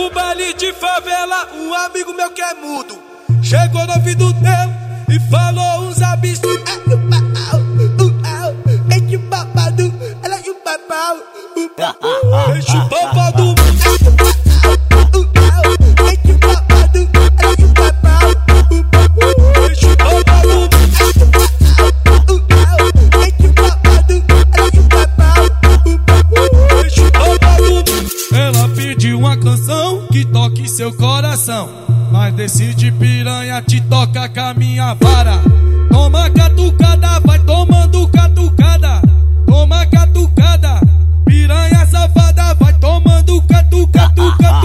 pro baile de favela, um amigo meu que é mudo chegou no ouvido dele e falou uns absurdos. Deixa o babado, ela e o babau. Deixa o babado. Deixa o babado, ela e o babau. Deixa o babado. Deixa o babado, ela e o babau. Deixa o babado. Ela pediu uma canção que toque seu coração, mas decide piranha te toca com a minha vara. Toma catucada, vai tomando catucada. Toma catucada, piranha safada, vai tomando catucada.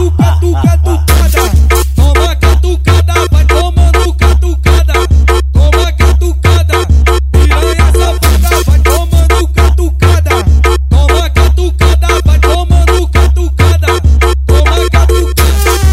Toma catucada, vai tomando catucada. Toma catucada, piranha safada, vai tomando catucada. Toma catucada, vai tomando catucada. Toma catucada.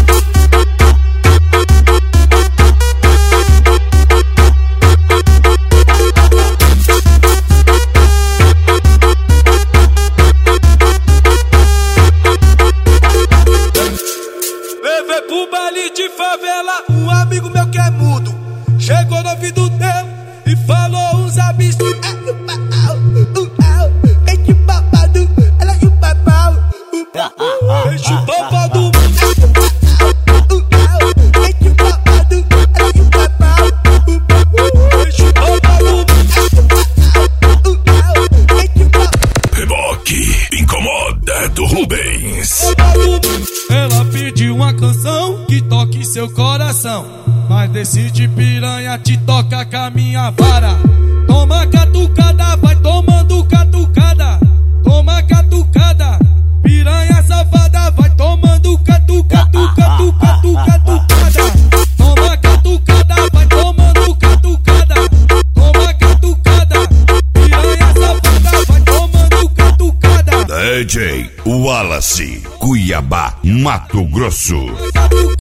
Levei pro baile de favela, um amigo meu que é mudo chegou no ouvido dele e falou uns absurdos. Deixa o babado, ela e o babau. Deixa o babado. Deixa o babado, ela e o babau. Deixa o babado. Deixa o babado. Reboque incomoda do Rubens. Ela pediu uma canção que toque seu coração, mas decide piranha te toca com a minha vara. Toma catucada, vai tomando catucada. Toma catucada, piranha safada, vai tomando catucada. Toma catucada, vai tomando catucada. Toma catucada, piranha safada, vai tomando catucada. DJ Wallace, Cuiabá, Mato Grosso.